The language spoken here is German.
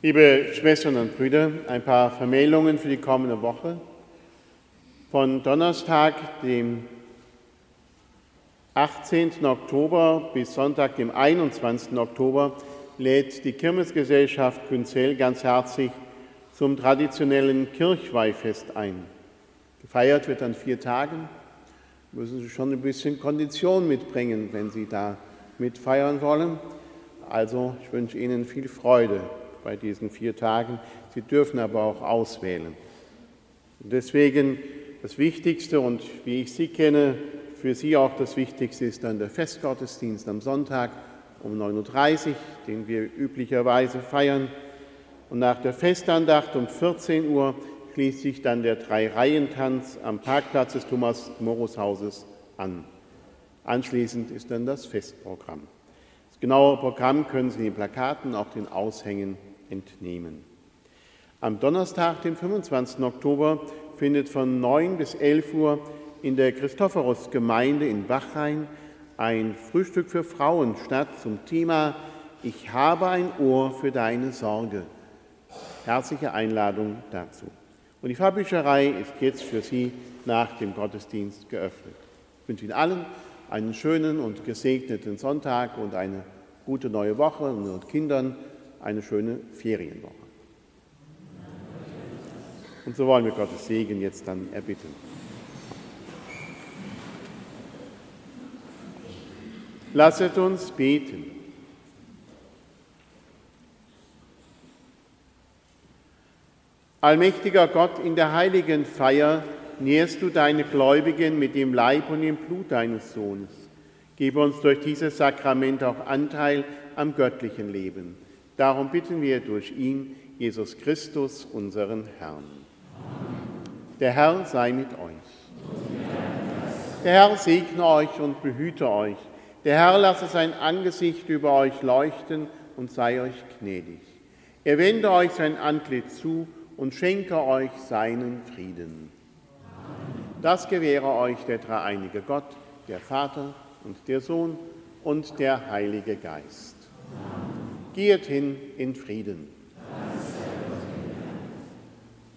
Liebe Schwestern und Brüder, ein paar Vermählungen für die kommende Woche. Von Donnerstag, dem 18. Oktober bis Sonntag, dem 21. Oktober, lädt die Kirmesgesellschaft Günzell ganz herzlich zum traditionellen Kirchweihfest ein. Gefeiert wird an 4 Tagen. Müssen Sie schon ein bisschen Kondition mitbringen, wenn Sie da mitfeiern wollen. Also ich wünsche Ihnen viel Freude bei diesen 4 Tagen. Sie dürfen aber auch auswählen. Und deswegen das Wichtigste und wie ich Sie kenne, für Sie auch das Wichtigste ist dann der Festgottesdienst am Sonntag um 9.30 Uhr, den wir üblicherweise feiern. Und nach der Festandacht um 14 Uhr schließt sich dann der 3-Reihen-Tanz am Parkplatz des Thomas-Morus-Hauses an. Anschließend ist dann das Festprogramm. Das genaue Programm können Sie den Plakaten, auch den Aushängen entnehmen. Am Donnerstag, dem 25. Oktober, findet von 9 bis 11 Uhr in der Christophorus-Gemeinde in Bachrhein ein Frühstück für Frauen statt zum Thema »Ich habe ein Ohr für deine Sorge«. Herzliche Einladung dazu. Und die Pfarrbücherei ist jetzt für Sie nach dem Gottesdienst geöffnet. Ich wünsche Ihnen allen einen schönen und gesegneten Sonntag und eine gute neue Woche und unseren Kindern eine schöne Ferienwoche. Und so wollen wir Gottes Segen jetzt dann erbitten. Lasset uns beten. Allmächtiger Gott, in der heiligen Feier nährst du deine Gläubigen mit dem Leib und dem Blut deines Sohnes. Gebe uns durch dieses Sakrament auch Anteil am göttlichen Leben. Darum bitten wir durch ihn, Jesus Christus, unseren Herrn. Der Herr sei mit euch. Der Herr segne euch und behüte euch. Der Herr lasse sein Angesicht über euch leuchten und sei euch gnädig. Er wende euch sein Antlitz zu und schenke euch seinen Frieden. Das gewähre euch der dreieinige Gott, der Vater und der Sohn und der Heilige Geist. Geht hin in Frieden.